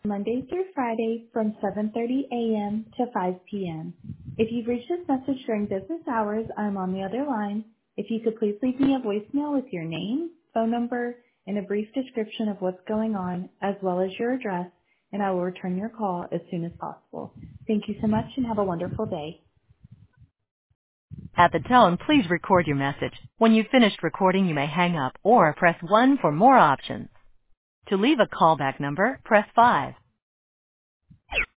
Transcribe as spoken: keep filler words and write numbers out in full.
Monday through Friday from seven thirty a.m. to five p.m. If you've reached this message during business hours, I'm on the other line. If you could please leave me a voicemail with your name, phone number, and a brief description of what's going on, as well as your address, and I will return your call as soon as possible. Thank you so much and have a wonderful day. At the tone, please record your message. When you've finished recording, you may hang up or press one for more options. To leave a callback number, press five.